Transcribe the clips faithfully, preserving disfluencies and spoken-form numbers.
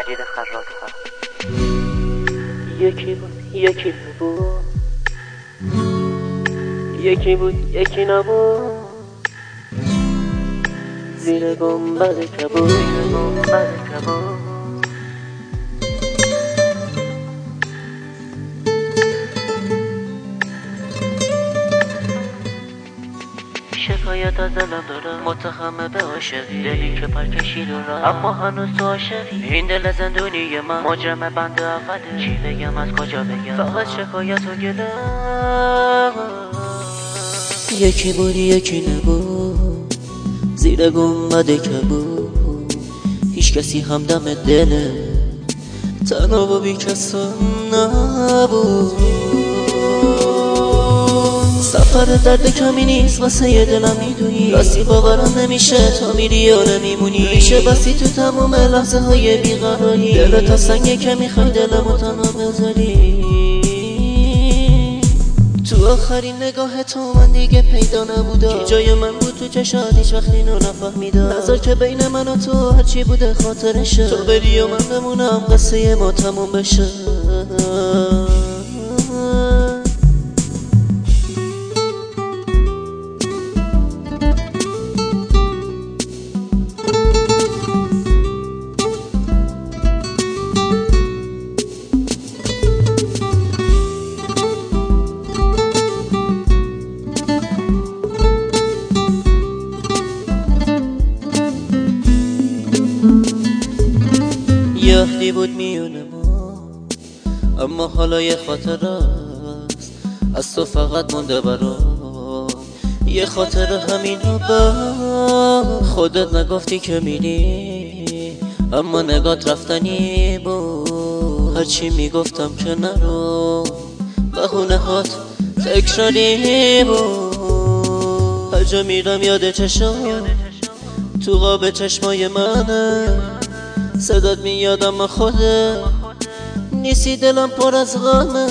مجید خراط‌فر. یکی بود یکی نبود، یکی بود یکی نبود، زیر گنبد کبود، زیر گنبد کبود. شکایت از دلم دارم، متخم به عاشقی، دلی که پر کشید و رفت اما هنوز تو عاشقی. این دل زندونی من مجرم بند اوله، چی بگم از کجا بگم، فقط شکایت و گلم. یکی بود یکی نبود، زیر گنبد کبود، هیچ کسی همدم دلم، تنها و بی کسم نبود. سفر درد کمی نیست واسه یه دلم، میدونی راستی باورم نمیشه تا میری یا نمیمونی. میشه بسی تو تمام لحظه های بیقراری، دلت تا سنگه که میخوای دلمو تنها بذاری. تو آخرین نگاه تو من دیگه پیدا نبودا، کی جای من بود تو چشات هیچ وقت اینو نفهمیدا. نظر که بین من و تو هرچی بوده خاطرشه، تو بری و من بمونم قصه ما تموم بشه. یه عهدی بود میونه ما، اما حالا یه خاطر است از تو فقط مونده برام. یه خاطر همینو با خودت نگفتی که میری، اما نگات رفتنی بود. هرچی میگفتم که نرو، بهونه هات تکراری بود. هر جا میرم یاد چشم تو قاب چشمای منه، صدات میاد اما خودت نیستی، دلم پر از غمه.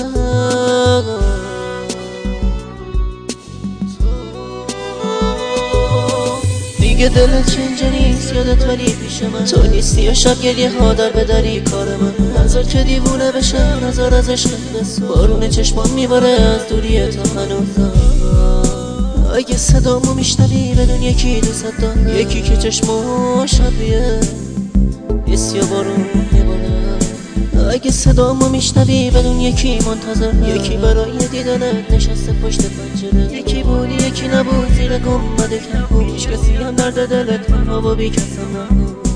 دیگه دلت که اینجا نیست، یادت ولی پیش من تو نیستی، یا شب گریه ها در بدری کار من. نظر که دیوونه بشه، نظر از عشق بسو، بارون چشمان میباره از دوری تو هنوزم. اگه صدامو میشنوی بدون یکی دوست دارم، یکی که چشمو شبیه نیست یا بارون میباره. اگه صدامو میشنوی بدون یکی منتظر، یکی برای دیدنت نشسته پشت پنجره. یکی بودی یکی نبود، زیر گنبد کبود، هیچ کسی هم درد دلت تنها و بی کسم نبود.